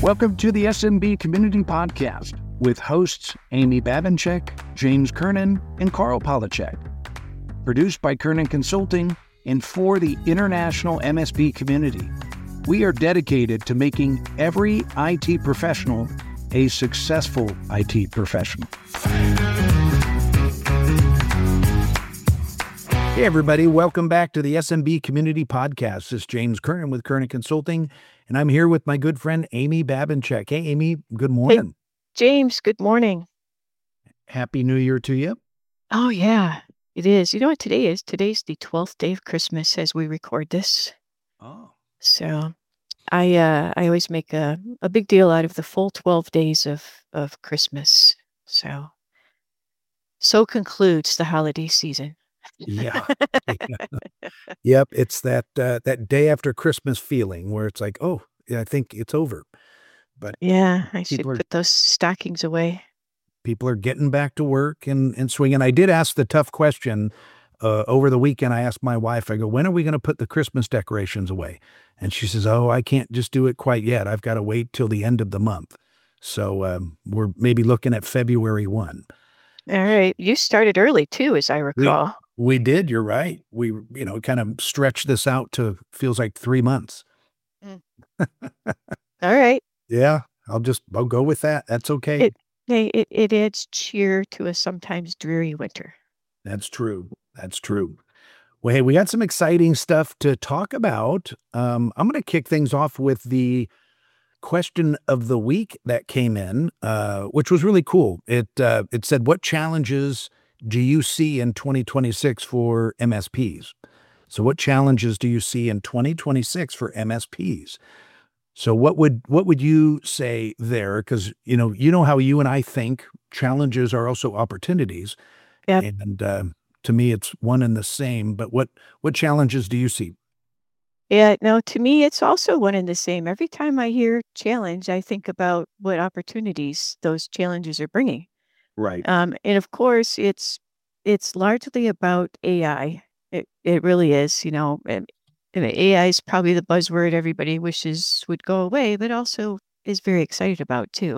Welcome to the SMB Community Podcast with hosts Amy Babinchak, James Kernan, and Carl Polachek. Produced by Kernan Consulting and for the international MSP community. We are dedicated to making every IT professional a successful IT professional. Hey everybody, welcome back to the SMB Community Podcast. This is James Kernan with Kernan Consulting, and I'm here with my good friend Amy Babinchak. Hey Amy, good morning. Hey, James, good morning. Happy New Year to you. Oh yeah, it is. You know what today is? Today's the 12th day of Christmas as we record this. Oh. So I always make a big deal out of the full 12 days of Christmas. So concludes the holiday season. Yeah. Yep. It's that day after Christmas feeling where it's like, oh, yeah, I think it's over. But yeah, I should put those stockings away. People are getting back to work and swinging. I did ask the tough question over the weekend. I asked my wife, I go, when are we going to put the Christmas decorations away? And she says, oh, I can't just do it quite yet. I've got to wait till the end of the month. So we're maybe looking at February 1. All right. You started early too, as I recall. We did. You're right. We, kind of stretched this out to feels like 3 months. All right. Yeah. I'll go with that. That's okay. It adds cheer to a sometimes dreary winter. That's true. That's true. Well, hey, we got some exciting stuff to talk about. I'm going to kick things off with the question of the week that came in, which was really cool. It said, what challenges do you see in 2026 for MSPs? So what challenges do you see in 2026 for MSPs? So what would you say there? Because, you know how you and I think challenges are also opportunities. Yep. And to me, it's one and the same. But what challenges do you see? Yeah, no, to me, it's also one and the same. Every time I hear challenge, I think about what opportunities those challenges are bringing. Right. And of course, it's largely about AI. It really is, and AI is probably the buzzword everybody wishes would go away, but also is very excited about too.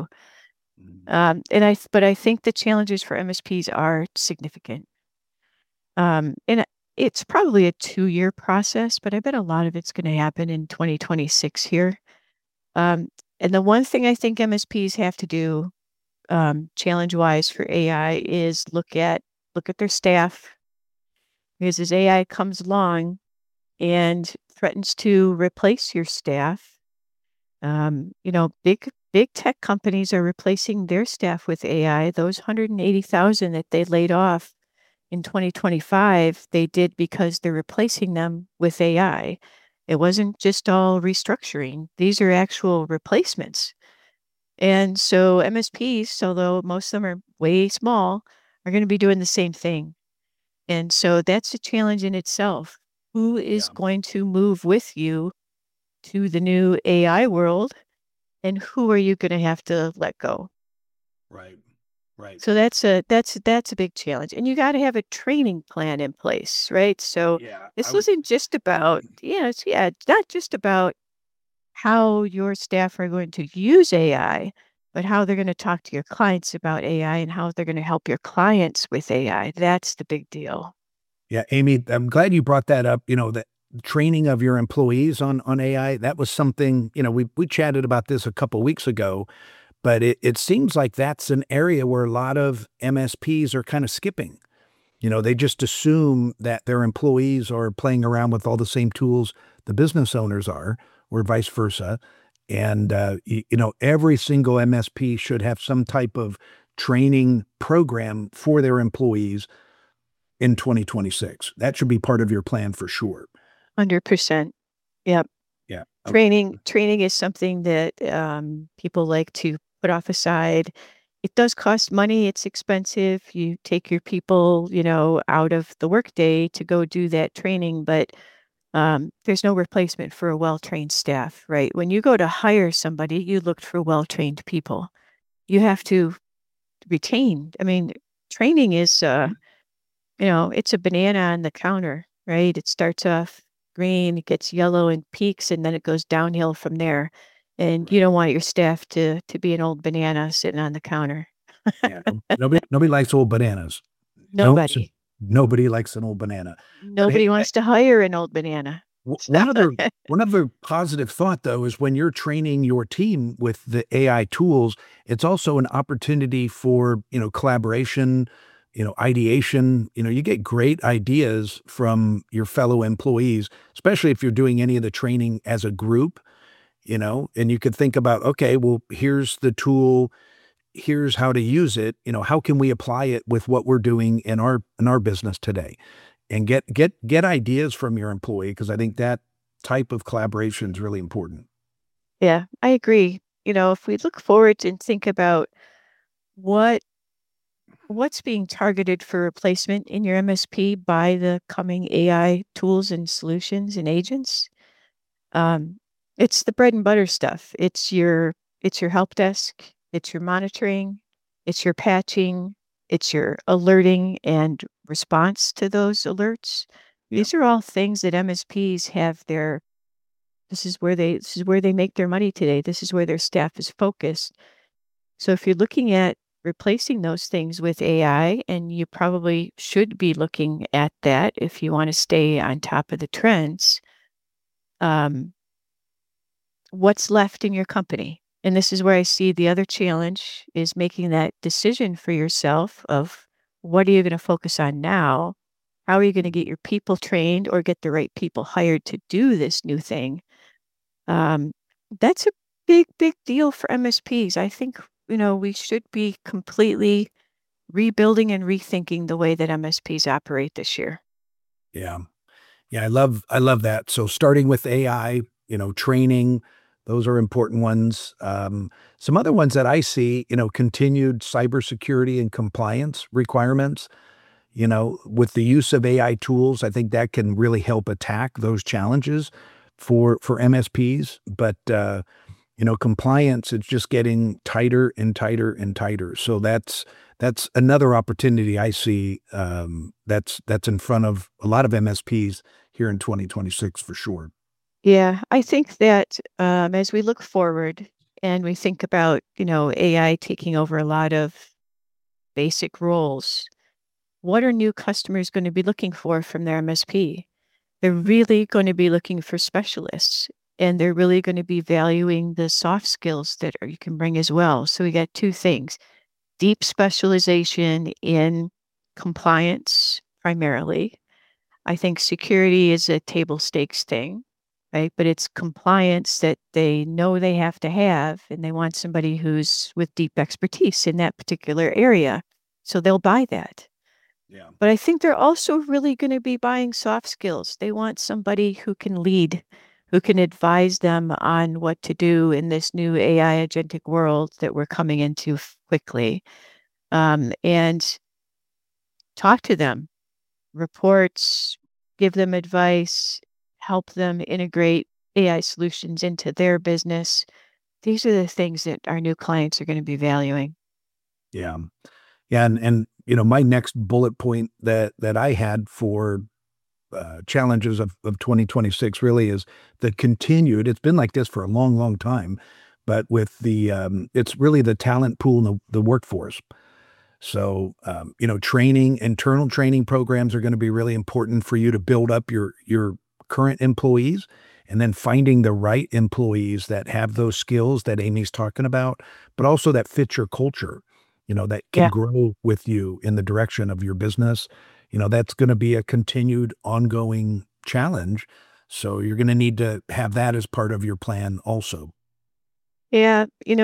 But I think the challenges for MSPs are significant. And it's probably a 2-year process, but I bet a lot of it's going to happen in 2026 here. And the one thing I think MSPs have to do, challenge-wise for AI, is look at their staff, because as AI comes along and threatens to replace your staff, big tech companies are replacing their staff with AI. Those 180,000 that they laid off in 2025, they did because they're replacing them with AI. It wasn't just all restructuring. These are actual replacements. And so MSPs, although most of them are way small, are going to be doing the same thing. And so that's a challenge in itself. Who is going to move with you to the new AI world, and who are you going to have to let go? Right. So that's a big challenge, and you got to have a training plan in place, right? So this isn't just about, it's not just about how your staff are going to use AI, but how they're going to talk to your clients about AI and how they're going to help your clients with AI. That's the big deal. Yeah, Amy, I'm glad you brought that up. The training of your employees on AI, that was something, we chatted about this a couple weeks ago, but it seems like that's an area where a lot of MSPs are kind of skipping. They just assume that their employees are playing around with all the same tools the business owners are, or vice versa. And, every single MSP should have some type of training program for their employees in 2026. That should be part of your plan for sure. 100%. Yep. Yeah. Training is something that people like to put off aside. It does cost money. It's expensive. You take your people, out of the workday to go do that training, but there's no replacement for a well-trained staff, right? When you go to hire somebody, you look for well-trained people. You have to retain. I mean, training is, it's a banana on the counter, right? It starts off green, it gets yellow and peaks, and then it goes downhill from there. And you don't want your staff to be an old banana sitting on the counter. Yeah, nobody likes old bananas. No, Nobody. nobody likes an old banana. But hey, Nobody wants to hire an old banana. So, one other positive thought though is when you're training your team with the AI tools, it's also an opportunity for, collaboration, ideation. You get great ideas from your fellow employees, especially if you're doing any of the training as a group, and you could think about, okay, well, here's the tool, here's how to use it, how can we apply it with what we're doing in our business today? And get ideas from your employee, because I think that type of collaboration is really important. yeah, I agree. If we look forward and think about what what's being targeted for replacement in your MSP by the coming AI tools and solutions and agents, um, it's the bread and butter stuff. It's your help desk, it's your monitoring, it's your patching, it's your alerting and response to those alerts. Yeah. These are all things that MSPs have their this is where they make their money today. This is where their staff is focused. So if you're looking at replacing those things with AI, and you probably should be looking at that if you want to stay on top of the trends, um, what's left in your company? And this is where I see the other challenge is making that decision for yourself of what are you going to focus on now? How are you going to get your people trained or get the right people hired to do this new thing? Um, that's a big, big deal for MSPs. I think, we should be completely rebuilding and rethinking the way that MSPs operate this year. Yeah. Yeah, I love that. So starting with AI, training, those are important ones. Some other ones that I see, continued cybersecurity and compliance requirements. With the use of AI tools, I think that can really help attack those challenges for MSPs. But compliance is just getting tighter and tighter and tighter. So that's another opportunity I see, that's in front of a lot of MSPs here in 2026 for sure. Yeah, I think that as we look forward and we think about, AI taking over a lot of basic roles, what are new customers going to be looking for from their MSP? They're really going to be looking for specialists, and they're really going to be valuing the soft skills that you can bring as well. So we got two things: deep specialization in compliance primarily. I think security is a table stakes thing, right? But it's compliance that they know they have to have, and they want somebody who's with deep expertise in that particular area. So they'll buy that. Yeah. But I think they're also really going to be buying soft skills. They want somebody who can lead, who can advise them on what to do in this new AI agentic world that we're coming into quickly. And talk to them, reports, give them advice, help them integrate AI solutions into their business. These are the things that our new clients are going to be valuing. Yeah. Yeah, and my next bullet point that I had for challenges of 2026 really is the continued. It's been like this for a long, long time, but with it's really the talent pool and the workforce. So, training, internal training programs are going to be really important for you to build up your current employees, and then finding the right employees that have those skills that Amy's talking about, but also that fit your culture, that can Yeah. grow with you in the direction of your business. That's going to be a continued ongoing challenge. So you're going to need to have that as part of your plan also. Yeah.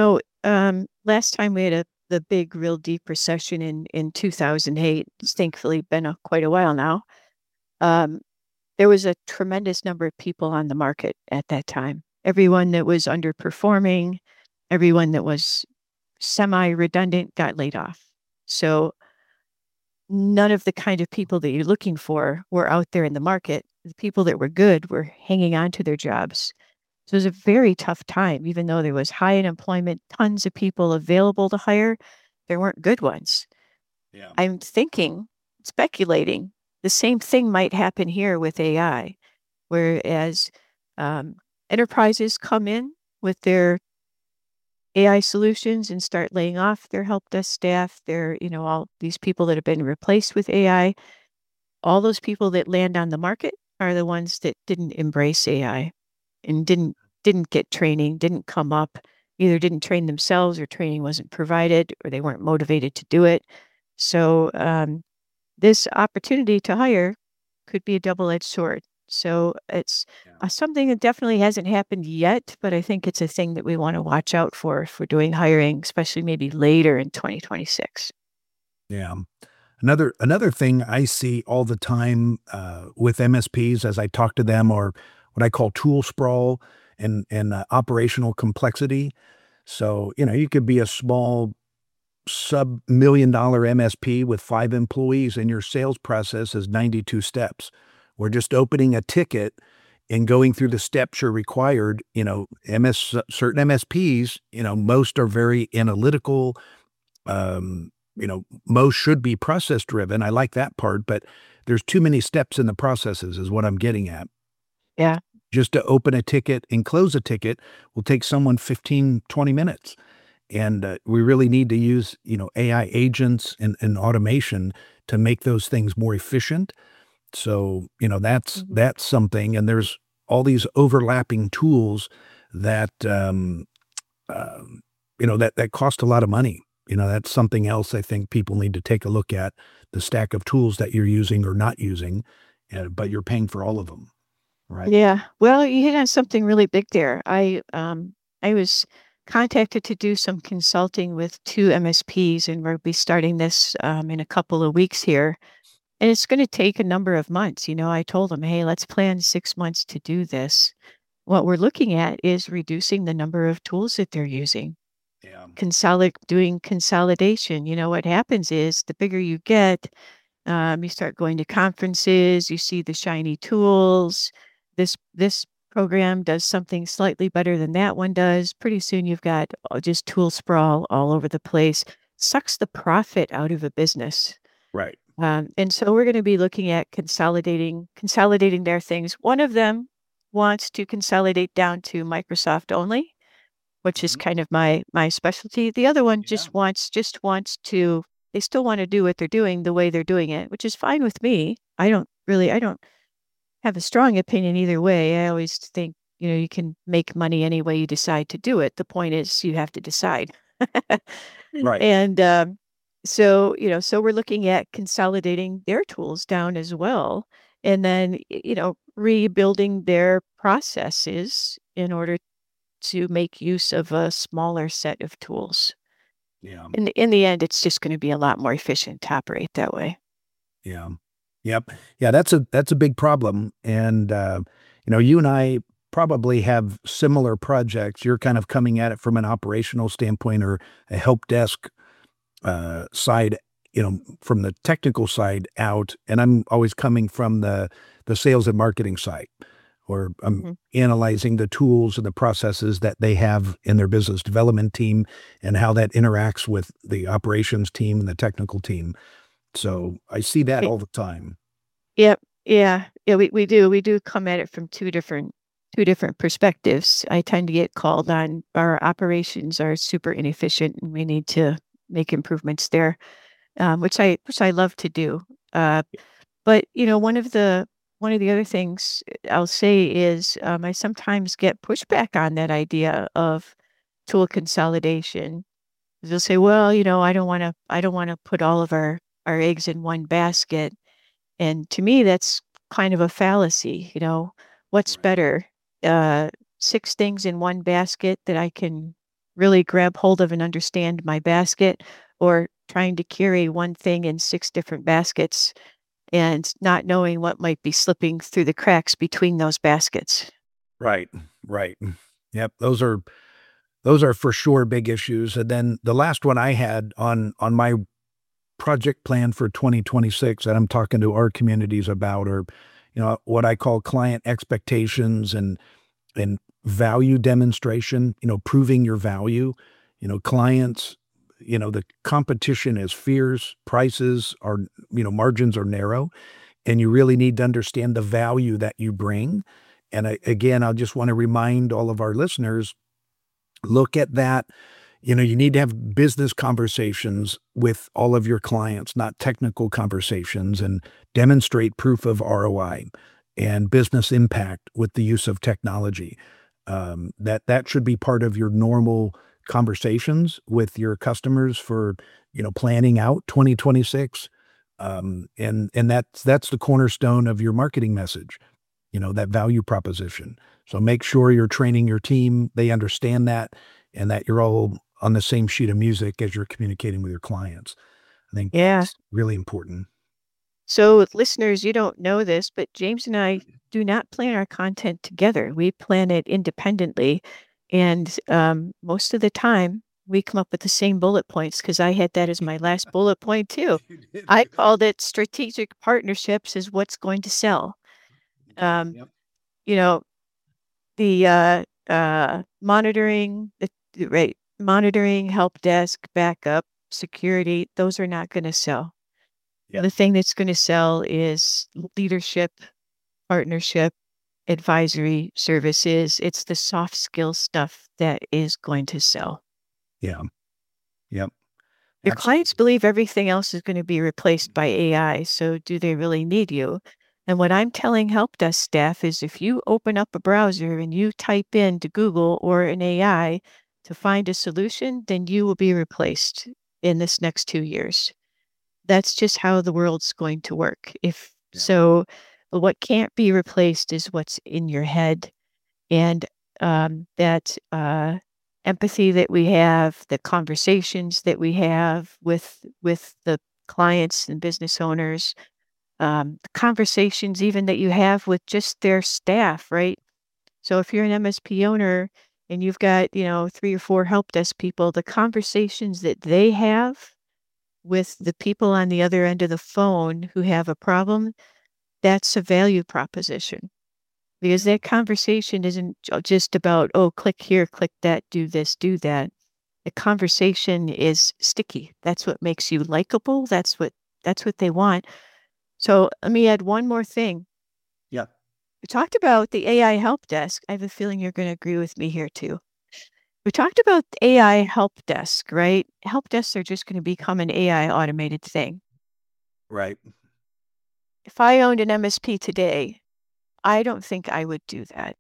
Last time we had the big, real deep recession in 2008, it's thankfully been quite a while now. Um, there was a tremendous number of people on the market at that time. Everyone that was underperforming, everyone that was semi-redundant got laid off. So none of the kind of people that you're looking for were out there in the market. The people that were good were hanging on to their jobs. So it was a very tough time, even though there was high unemployment, tons of people available to hire, there weren't good ones. Yeah. I'm thinking, speculating, the same thing might happen here with AI, whereas um, enterprises come in with their AI solutions and start laying off their help desk staff, their, all these people that have been replaced with AI. All those people that land on the market are the ones that didn't embrace AI and didn't get training, didn't come up, either didn't train themselves or training wasn't provided or they weren't motivated to do it. So this opportunity to hire could be a double-edged sword. So it's something that definitely hasn't happened yet, but I think it's a thing that we want to watch out for if we're doing hiring, especially maybe later in 2026. Yeah. Another thing I see all the time with MSPs as I talk to them, or what I call tool sprawl and operational complexity. So, you could be a small sub-$1 million MSP with 5 employees, and your sales process is 92 steps. We're just opening a ticket and going through the steps you're required. Certain MSPs, most are very analytical. Most should be process driven. I like that part, but there's too many steps in the processes is what I'm getting at. Yeah. Just to open a ticket and close a ticket will take someone 15, 20 minutes. And we really need to use, AI agents and automation to make those things more efficient. So, Mhm. that's something. And there's all these overlapping tools that, that cost a lot of money. That's something else I think people need to take a look at, the stack of tools that you're using or not using, but you're paying for all of them, right? Yeah. Well, you hit on something really big there. I was contacted to do some consulting with two MSPs, and we'll be starting this in a couple of weeks here. And it's going to take a number of months. I told them, hey, let's plan 6 months to do this. What we're looking at is reducing the number of tools that they're using, Yeah. doing consolidation. What happens is the bigger you get, you start going to conferences, you see the shiny tools. This program does something slightly better than that one does. Pretty soon you've got just tool sprawl all over the place. Sucks the profit out of a business. Right. And so we're going to be looking at consolidating their things. One of them wants to consolidate down to Microsoft only, which is Mhm. kind of my specialty. The other one Yeah. just wants to, they still want to do what they're doing the way they're doing it, which is fine with me. I don't have a strong opinion either way. I always think, you can make money any way you decide to do it. The point is you have to decide. Right. And so we're looking at consolidating their tools down as well, and then, rebuilding their processes in order to make use of a smaller set of tools. Yeah. In the end, it's just going to be a lot more efficient to operate that way. Yeah. Yep. Yeah, that's a big problem, and, you and I probably have similar projects. You're kind of coming at it from an operational standpoint or a help desk, side, from the technical side out, and I'm always coming from the sales and marketing side, or I'm Mhm. analyzing the tools and the processes that they have in their business development team and how that interacts with the operations team and the technical team. So, I see that Y- all the time. Yep. Yeah. Yeah. We do come at it from two different perspectives. I tend to get called on our operations are super inefficient and we need to make improvements there, which I love to do. Uh, But, one of the other things I'll say is, I sometimes get pushback on that idea of tool consolidation. They'll say, "Well, I don't wanna put all of our eggs in one basket." And to me, that's kind of a fallacy. What's Right. better? Uh, 6 things in one basket that I can really grab hold of and understand my basket, or trying to carry one thing in 6 different baskets and not knowing what might be slipping through the cracks between those baskets. Right, right. Yep, those are for sure big issues, and then the last one I had on my project plan for 2026 that I'm talking to our communities about are, what I call client expectations and value demonstration, proving your value. Clients, the competition is fierce, prices are, margins are narrow, and you really need to understand the value that you bring. And again, I just want to remind all of our listeners, Look at that. You need to have business conversations with all of your clients, not technical conversations, and demonstrate proof of ROI and business impact with the use of technology. That should be part of your normal conversations with your customers for, planning out 2026. And that's the cornerstone of your marketing message, that value proposition. So make sure you're training your team, they understand that, and that you're all on the same sheet of music as you're communicating with your clients. I think Yeah. that's really important. So, listeners, you don't know this, but James and I do not plan our content together. We plan it independently. And most of the time, we come up with the same bullet points because I had that as my last bullet point, too. You did. I called it strategic partnerships is what's going to sell. Um, Yep. you know, the monitoring, right, monitoring, help desk, backup, security, those are not going to sell. Yep. The thing that's going to sell is leadership, partnership, advisory services. It's the soft skill stuff that is going to sell. Yeah. Yep. Your clients Absolutely. believe everything else is going to be replaced by AI, so do they really need you? And what I'm telling help desk staff is if you open up a browser and you type into Google or an AI to find a solution, then you will be replaced in this next 2 years. That's just how the world's going to work. If Yeah. so, what can't be replaced is what's in your head and that empathy that we have, the conversations that we have with the clients and business owners, the conversations even that you have with just their staff, right? So if you're an MSP owner and you've got, 3 or 4 help desk people, the conversations that they have with the people on the other end of the phone who have a problem, that's a value proposition because that conversation isn't just about, oh, click here, click that, do this, do that. The conversation is sticky. That's what makes you likable. That's what they want. So let me add one more thing. Yeah. We talked about the AI help desk. I have a feeling you're going to agree with me here too. We talked about AI help desk, right? Help desks are just going to become an AI automated thing. Right. If I owned an MSP today, I don't think I would do that.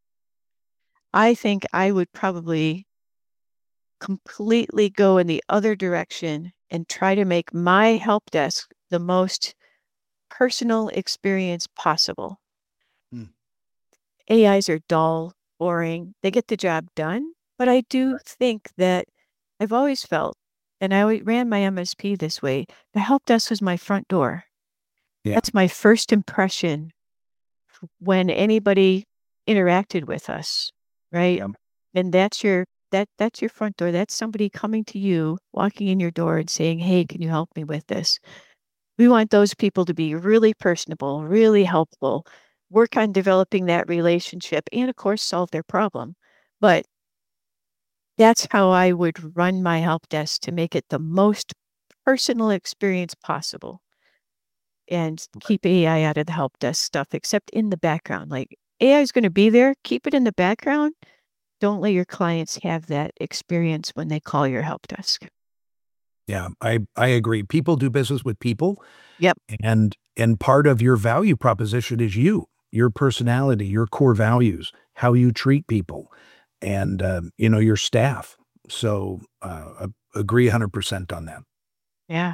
I think I would probably completely go in the other direction and try to make my help desk the most personal experience possible. Hmm. AIs are dull, boring, they get the job done, but I do Right. think that I've always felt, and I ran my MSP this way, the help desk was my front door. Yeah. That's my first impression when anybody interacted with us, right? Yeah. And that's your front door. That's somebody coming to you, walking in your door and saying, "Hey, can you help me with this?" We want those people to be really personable, really helpful, work on developing that relationship and of course solve their problem. But that's how I would run my help desk to make it the most personal experience possible and keep AI out of the help desk stuff, except in the background. Like AI is going to be there, keep it in the background. Don't let your clients have that experience when they call your help desk. Yeah. I agree. People do business with people, Yep. and part of your value proposition is you, your personality, your core values, how you treat people, and your staff. So agree 100% on that. Yeah.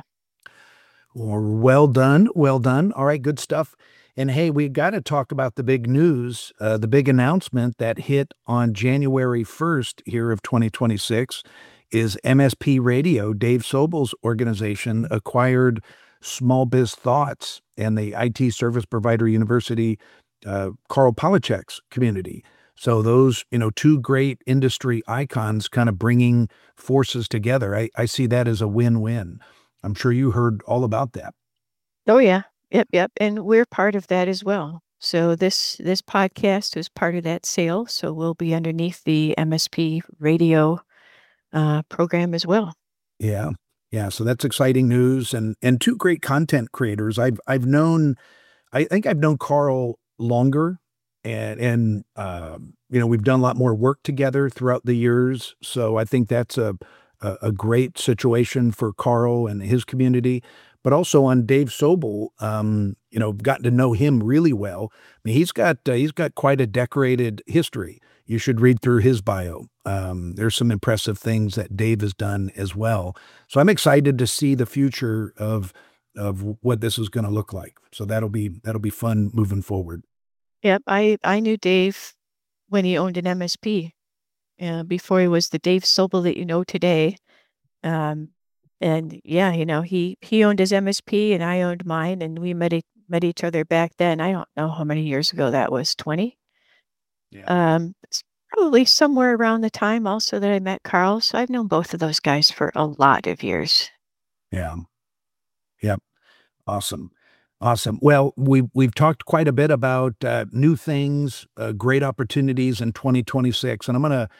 Well done. Well done. All right, good stuff. And hey, we got to talk about the big news, the big announcement that hit on January 1st here of 2026 is MSP Radio. Dave Sobel's organization acquired Small Biz Thoughts and the IT Service Provider University, Carl Palachek's community. So those, two great industry icons kind of bringing forces together. I see that as a win-win. I'm sure you heard all about that. Oh yeah. Yep, yep. And we're part of that as well. So this podcast is part of that sale. So we'll be underneath the MSP radio program as well. Yeah. Yeah, so that's exciting news and two great content creators. I think I've known Carl longer and we've done a lot more work together throughout the years. So I think that's a great situation for Carl and his community. But also on Dave Sobel, gotten to know him really well. I mean, he's got quite a decorated history. You should read through his bio. There's some impressive things that Dave has done as well. So I'm excited to see the future of what this is going to look like. So that'll be fun moving forward. Yep, I knew Dave when he owned an MSP, before he was the Dave Sobel that you know today. Um, and yeah, he owned his MSP and I owned mine, and we met each other back then. I don't know how many years ago that was, 20. Yeah. It's probably somewhere around the time also that I met Carl. So I've known both of those guys for a lot of years. Yeah. Yep. Awesome. Awesome. Well, we've talked quite a bit about new things, great opportunities in 2026, and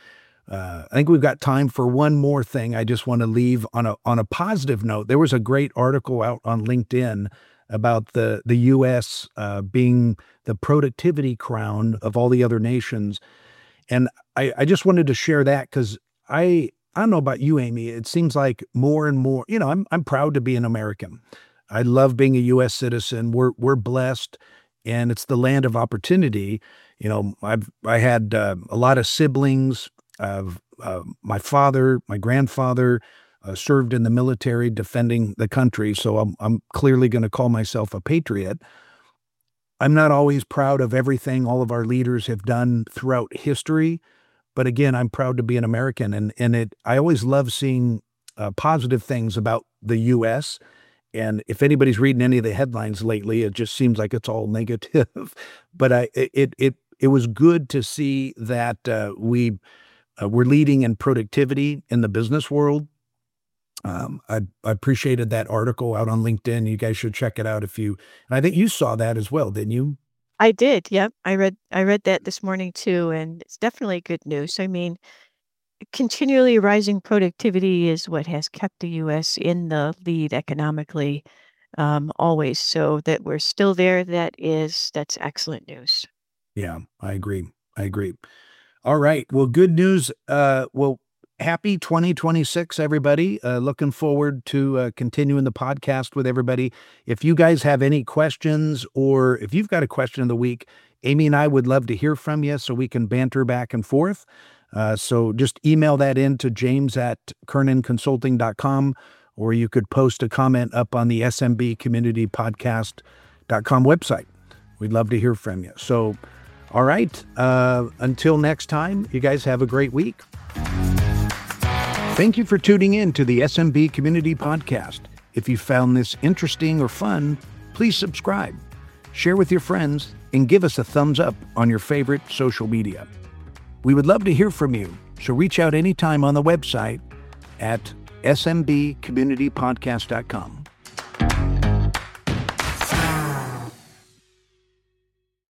I think we've got time for one more thing. I just want to leave on a positive note. There was a great article out on LinkedIn about the U.S. Being the productivity crown of all the other nations, and I just wanted to share that because I don't know about you, Amy. It seems like more and more. I'm proud to be an American. I love being a U.S. citizen. We're blessed, and it's the land of opportunity. I had a lot of siblings. My father, my grandfather served in the military defending the country, so I'm clearly going to call myself a patriot. I'm not always proud of everything all of our leaders have done throughout history, but again, I'm proud to be an American, and I always love seeing positive things about the U.S. And if anybody's reading any of the headlines lately, it just seems like it's all negative. But it was good to see that we're leading in productivity in the business world. I appreciated that article out on LinkedIn. You guys should check it out and I think you saw that as well, didn't you? I did. Yep. I read that this morning too, and it's definitely good news. I mean, continually rising productivity is what has kept the US in the lead economically, always. So that we're still there, that's excellent news. Yeah, I agree. I agree. All right. Well, good news. Well, happy 2026, everybody. Looking forward to continuing the podcast with everybody. If you guys have any questions or if you've got a question of the week, Amy and I would love to hear from you so we can banter back and forth. So just email that in to james@kernanconsulting.com, or you could post a comment up on the smbcommunitypodcast.com website. We'd love to hear from you. So, all right. Until next time, you guys have a great week. Thank you for tuning in to the SMB Community Podcast. If you found this interesting or fun, please subscribe, share with your friends, and give us a thumbs up on your favorite social media. We would love to hear from you, so reach out anytime on the website at smbcommunitypodcast.com.